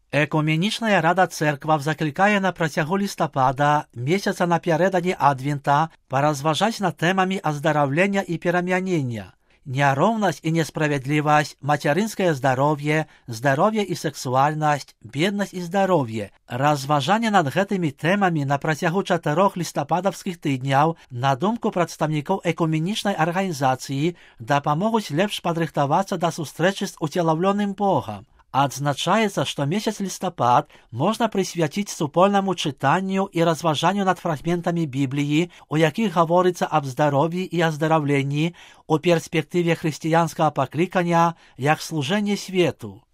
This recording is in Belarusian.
Екуменічна рада церкваў закликає на протягу листопада, месяца напередодні Адвента, поразважать над темами оздоровления и перемянения. Неровность и несправедливость, материнское здоровье, здоровье и сексуальность, бедность и здоровье. Разважание над гэтымі темами на протягу 4 листопадовских тыдняў, на думку прадстаўнікоў экуменічнай арганізацыі, дапамогуць лепш падрыхтавацца да сустрэчы з уцелаўлёным Богам. Адзначаецца, што месяц лістапад можна прысвяціць супольнаму чытанню і разважанню над фрагментамі Бібліі, у якіх гаворыцца аб здароўі і аздараўленні у перспектыве хрысціянскага паклікання як служэнне свету.